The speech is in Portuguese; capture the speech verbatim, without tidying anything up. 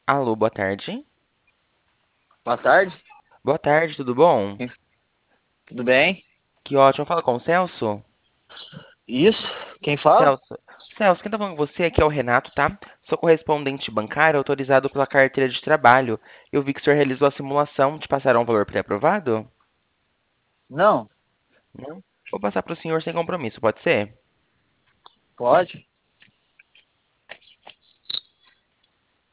Alô, boa tarde. Boa tarde. Boa tarde, tudo bom? Quem- Tudo bem? Que ótimo, fala com o Celso. Isso? Quem fala? Celso, Celso, quem tá falando com você aqui é o Renato, tá? Sou correspondente bancário autorizado pela carteira de trabalho. Eu vi que o senhor realizou a simulação, te passaram um valor pré-aprovado? Não, Não? Vou passar para o senhor sem compromisso, pode ser? pode.